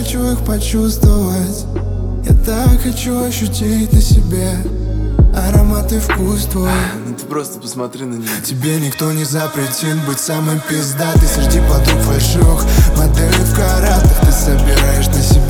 хочу их почувствовать. Я так хочу ощутить на себе аромат и вкус твой. Ну ты просто посмотри на нее. Тебе никто не запретит быть самым пиздатой среди подруг фальшивых моделей в каратах. Ты собираешь на себя